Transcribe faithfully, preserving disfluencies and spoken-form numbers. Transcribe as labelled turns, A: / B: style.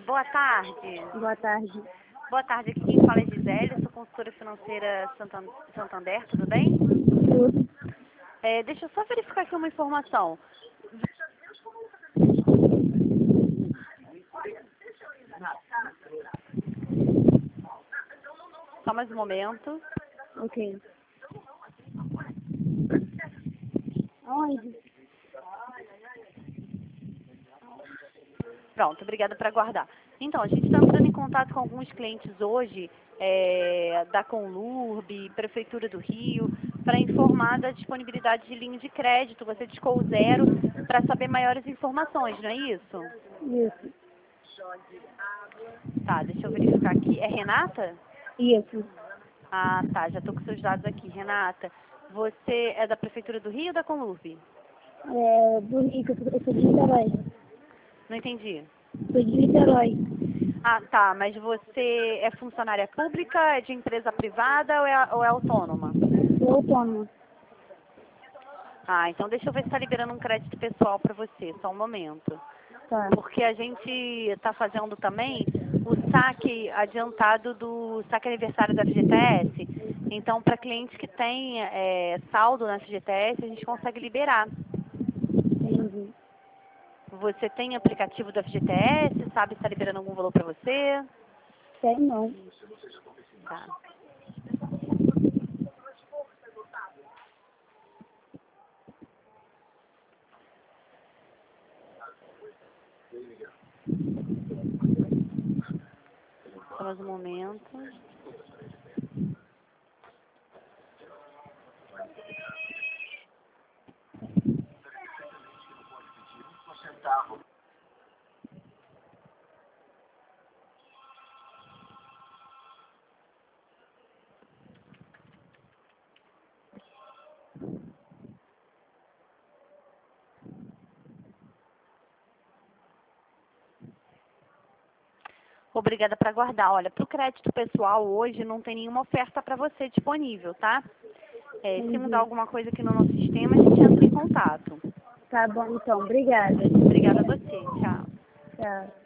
A: boa tarde.
B: Boa tarde.
A: Boa tarde, aqui quem fala é Gisele, sou consultora financeira Santan- Santander, tudo bem?
B: Tudo.
A: É, deixa eu só verificar aqui uma informação. Só mais um momento.
B: Ok. Onde?
A: Pronto, obrigada por aguardar. Então, a gente está entrando em contato com alguns clientes hoje, é, da Conlurb, Prefeitura do Rio, para informar da disponibilidade de linha de crédito. Você discou o zero para saber maiores informações, não é isso?
B: Isso.
A: Tá, deixa eu verificar aqui. É Renata?
B: Isso.
A: Ah, tá, já estou com seus dados aqui. Renata, você é da Prefeitura do Rio ou da Conlurb?
B: É, do Rio, eu sou eu sou de Niterói.
A: Não entendi.
B: Sou de Niterói.
A: Ah, tá, mas você é funcionária pública, é de empresa privada ou é, ou é autônoma?
B: Sou autônoma.
A: Ah, então deixa eu ver se está liberando um crédito pessoal para você, só um momento.
B: Tá.
A: Porque a gente está fazendo também o saque adiantado do saque aniversário da F G T S. Então, para clientes que têm é, saldo na F G T S, a gente consegue liberar.
B: Entendi.
A: Você tem aplicativo da F G T S? Sabe se está liberando algum valor para você?
B: Sei não.
A: Tá. Só mais um momento. Obrigada por aguardar. Olha, para o crédito pessoal hoje não tem nenhuma oferta para você disponível, tá? É, se mudar
B: Entendi.
A: alguma coisa aqui no nosso sistema, a gente entra em contato.
B: Tá bom, então. Obrigada.
A: Obrigada a você. Tchau.
B: Tchau.